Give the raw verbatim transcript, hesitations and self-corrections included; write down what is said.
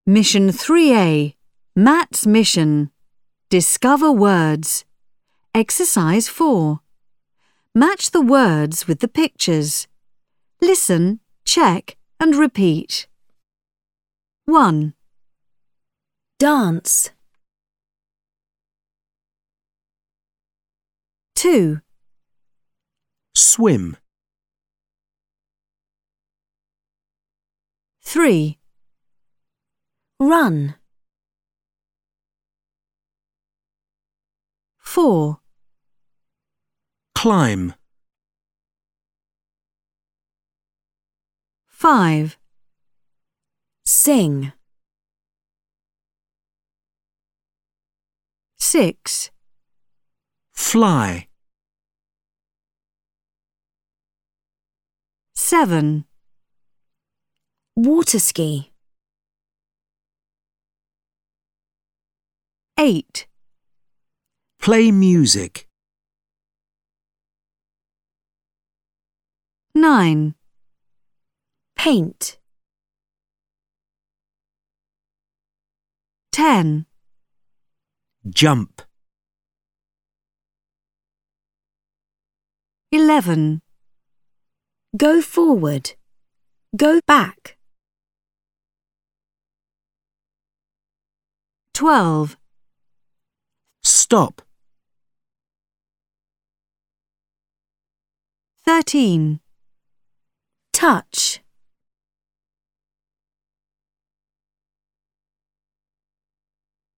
Mission three A, Matt's mission. Discover words. Exercise four. Match the words with the pictures. Listen, check and repeat. one. Dance. two. Swim. three. Run. four. Climb. five. Sing. six. Fly. seven. Water ski. eight. Play music. nine. Paint. ten. Jump. eleven. Go forward. Go back. twelve. Stop. thirteen. Touch.